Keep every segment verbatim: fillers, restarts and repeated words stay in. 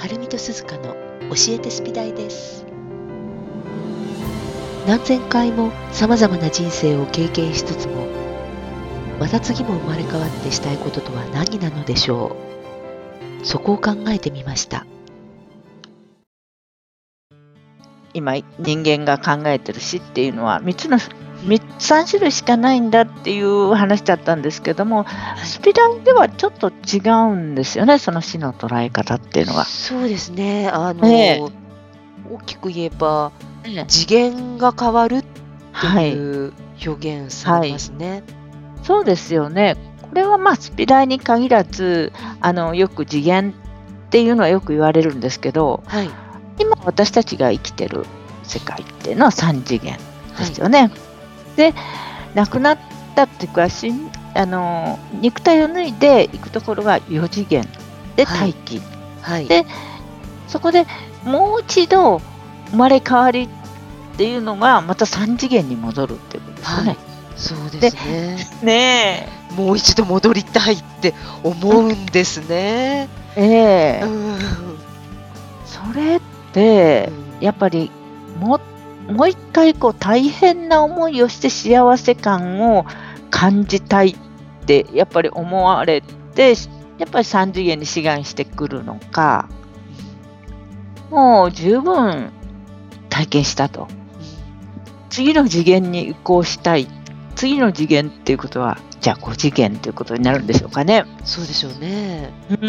はるみとすずかの教えてスピダイです。何千回もさまざまな人生を経験しつつも、また次も生まれ変わってしたいこととは何なのでしょう。そこを考えてみました。 今人間が考えてる死っていうのはみっつのさん種類しかないんだっていう話だったんですけども、はい、スピダイではちょっと違うんですよね、その死の捉え方っていうのは。 そうですね、あの、えー、大きく言えば、えー、次元が変わるっていう表現されますね、はいはい、 そうですよね。これはまあスピダイに限らず、あのよく次元っていうのはよく言われるんですけど、はい、今私たちが生きてる世界っていうのはさん次元ですよね、はい、で亡くなったっていうかあの肉体を脱いでいくところがよ次元で大気、はいはい、でそこでもう一度生まれ変わりっていうのがまたさん次元に戻るっていうことですよね、はい、 そうですね。 でねえもう一度戻りたいって思うんですね、 うん、えー、うん、それってやっぱりももう一回こう大変な思いをして幸せ感を感じたいってやっぱり思われて、やっぱりさん次元に志願してくるのか、もう十分体験したと、次の次元に移行したい、次の次元っていうことはじゃあご次元ということになるんでしょうかね。 そうでしょうね。 うん、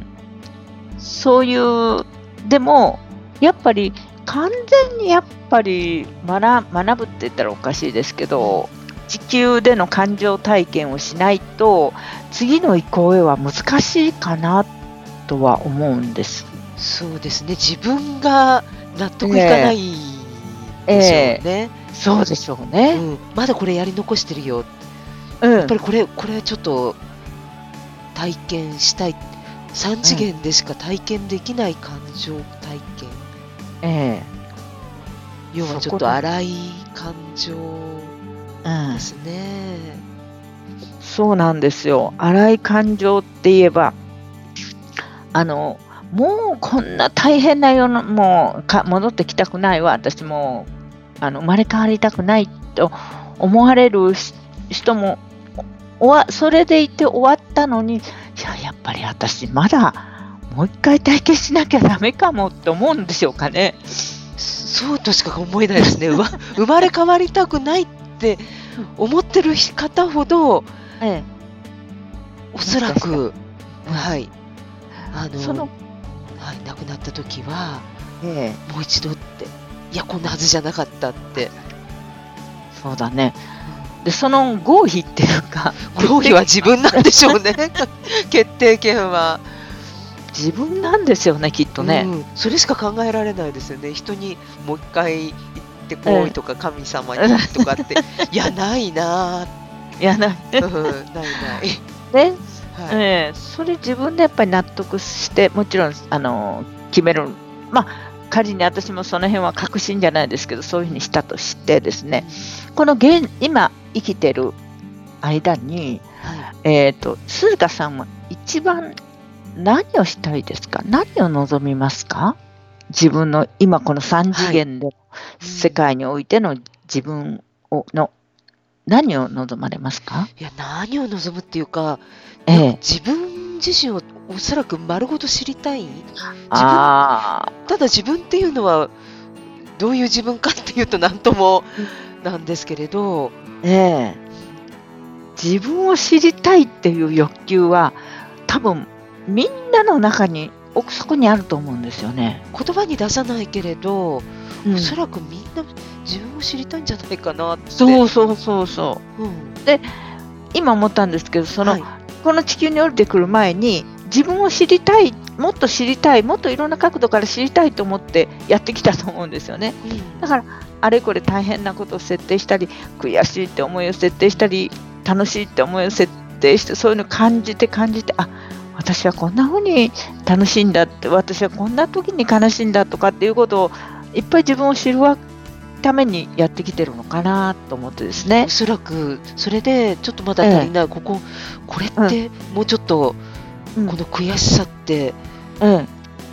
そういうでもやっぱり完全にやっぱり 学, 学ぶって言ったらおかしいですけど、地球での感情体験をしないと次の移行へは難しいかなとは思うんです。 そうですね、自分が納得いかないでしょうね、えーえー、そうでしょうね、 うん、まだこれやり残してるよ、うん、やっぱりこれこれちょっと体験したい、さん次元でしか体験できない感情体験、ええ、要はちょっと荒い感情ですね、 うん、そうなんですよ。荒い感情って言えば、あのもうこんな大変な世のもうか戻ってきたくないわ、私もあの生まれ変わりたくないと思われる人もおわそれでいて終わったのに、いややっぱり私まだもう一回体験しなきゃダメかもって思うんでしょうかね。 そうとしか思えないですね生まれ変わりたくないって思ってる方ほど、ええ、おそらく、はい、あのその、はい、亡くなった時は、ええ、もう一度って、いやこんなはずじゃなかったって、 そうだね。でその合否っていうか合否は自分なんでしょうね決定権は自分なんですよね、きっとね、 うん、それしか考えられないですよね。人にもう一回行ってこいとか、うん、神様にとかっていやないな、 いやない、 うん、ないないね、はい、えー、それ自分でやっぱり納得してもちろんあの決める、まあ仮に私もその辺は確信じゃないですけどそういうふうにしたとしてですね、この現今生きてる間に、はい、えっと鈴鹿さんは一番何をしたいですか？何を望みますか？自分の今このさん次元で世界においての自分をの何を望まれますか？ いや何を望むっていうか、ええ、自分自身をおそらく丸ごと知りたい。自分あただ自分っていうのはどういう自分かっていうと何ともなんですけれど、 ええ、自分を知りたいっていう欲求は多分みんなの中に奥底にあると思うんですよね。 言葉に出さないけれど、うん、おそらくみんな自分を知りたいんじゃないかなって。 そうそうそうそう、うん、で今思ったんですけどその、はい、この地球に降りてくる前に自分を知りたい、もっと知りたい、もっといろんな角度から知りたいと思ってやってきたと思うんですよね、うん、だからあれこれ大変なことを設定したり悔しいって思いを設定したり楽しいって思いを設定してそういうのを感じて感じて、あ私はこんな風に楽しいんだって、私はこんな時に悲しいんだとかっていうことをいっぱい自分を知るためにやってきてるのかなと思ってですね。 おそらくそれでちょっとまだ足りない、ええ、こここれってもうちょっと、うん、この悔しさって、うん、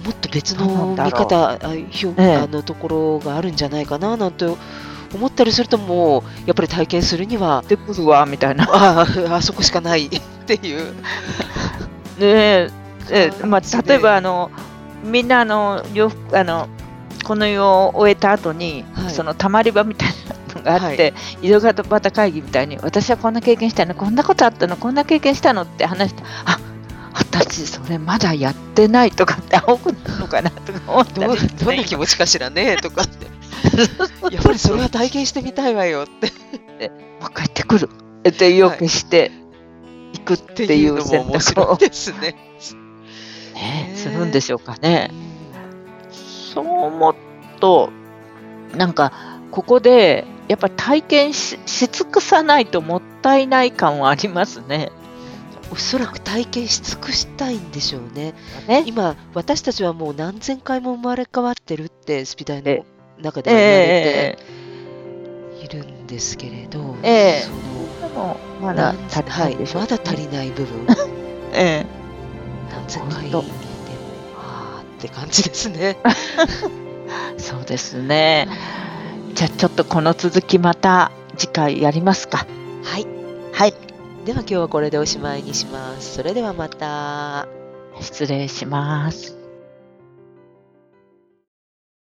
もっと別の見方、あ、ひょええあのところがあるんじゃないかななんて思ったりすると、もうやっぱり体験するにはでくるわみたいな。 あああそこしかないっていう。 ねえええまあ、 感じで例えばあのみんなあの洋服あのこの世を終えた後に、 はいそのたまり場みたいなのがあって、井戸端会議みたいに、私はこんな経験したの、こんなことあったの、こんな経験したのって話して、あ私それまだやってないとかって青くなるのかなとか思ったどうりしてどんな気持ちかしらねとかってやっぱりそれは体験してみたいわよってもう帰ってくるって意を決していくってっていいううのも面選択を白い、ですね。 ね、 ねするんでしょうかね。そう思うと、なんかここでやっぱり体験 し, し尽くさないともったいない感はありますね。 おそらく体験し尽くしたいんでしょうね。 ね今私たちはもう何千回も生まれ変わってるってスピダイえの中では言われえているんですけれど、 ええそのでもまだ足りないでしょう、 はい、まだ足りない部分ええ何千回でも本あーって感じですね。 そうですね。じゃあちょっとこの続きまた次回やりますか。 はい、 はい、 では今日はこれでおしまいにします。それではまた。 失礼します。